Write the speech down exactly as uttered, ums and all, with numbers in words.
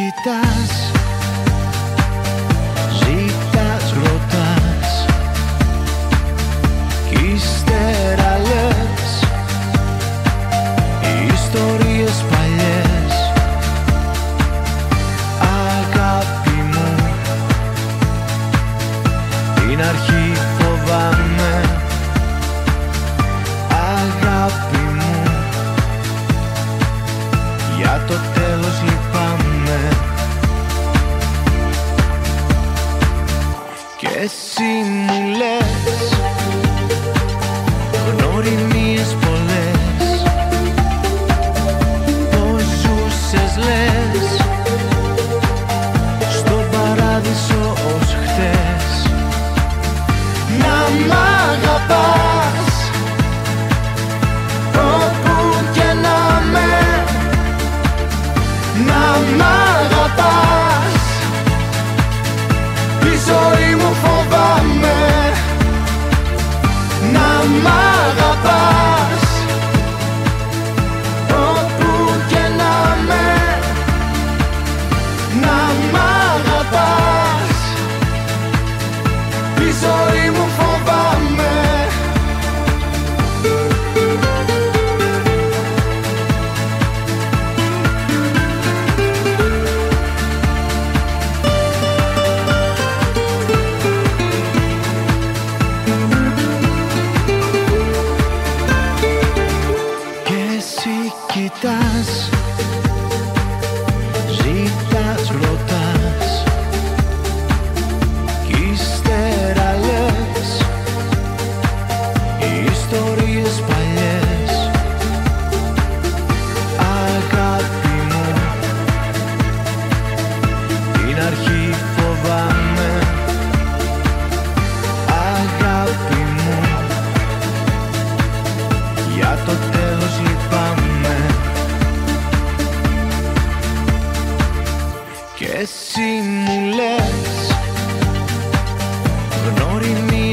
κοιτάς, ζητάς, ρωτάς κι ύστερα λες ιστορίες παλιές. Αγάπη μου, την αρχή φοβάμαι. Αγάπη μου, για το τέλος λυπάμαι. Κι εσύ μου λες γνωριμίες πολλές, πως ζούσες λες στον παράδεισο ως χτες. Να μ' αγαπάς όπου και να με, να μ' αγαπάς, τη ζωή μου φοβάμαι. Να μ' αγαπάς όπου και να με, να μ' αγαπάς, τη ζωή μου φοβάμαι. Κοιτάς, ζητάς, ρωτάς κι ύστερα λες ιστορίες παλιές. Αγάπη μου, την αρχή φοβάμαι. Αγάπη μου, για το τέλος λυπάμαι. Κι εσύ μου λες γνωριμίες